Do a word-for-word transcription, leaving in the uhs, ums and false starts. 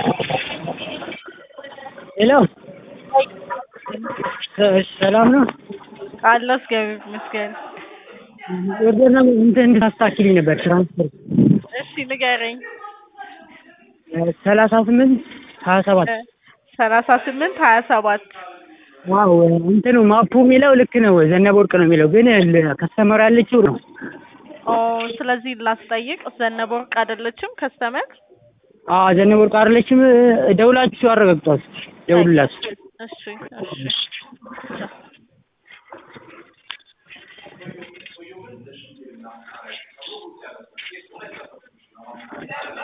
ሄሎ ሰላም ነው አለሁ እግዚአብሔር ይመስገን። ኦርደር ነው እንትን እንድታስተካክልኝ ነበር ትራንስፈር። እሺ ንገረኝ። ሰላሳ ስምንት ሀያ ሰባት ሰላሳ ስምንት ሀያ ሰባት ዋው እንትኑ ማፑ የሚለው ልክ ነው ዘነበ ወርቅ ነው የሚለው ግን ከስተመር ያለችው ነው። ኦ ስለዚህ ላስጠይቅ ዘነበ ወርቅ አይደለችም ከስተመር? አዎ ዘነበ ወርቅ አይደለችም። ደውላችሁ አረጋግጧት ደውሉላት። እሺ እሺ